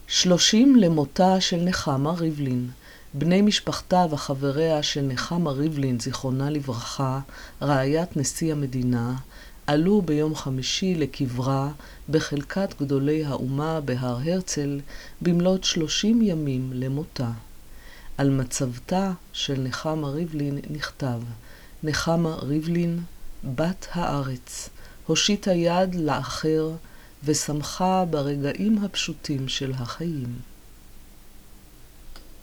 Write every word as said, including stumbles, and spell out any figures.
שלושים למותה של נחמה ריבלין. בני משפחתה וחבריה של נחמה ריבלין, זיכרונה לברכה, רעיית נשיא המדינה, עלו ביום חמישי לקברה בחלקת גדולי האומה בהר הרצל במלאת שלושים ימים למותה. על מצבתה של נחמה ריבלין נכתב: נחמה ריבלין, בת הארץ, הושיטה יד לאחר ושמחה ברגעים הפשוטים של החיים.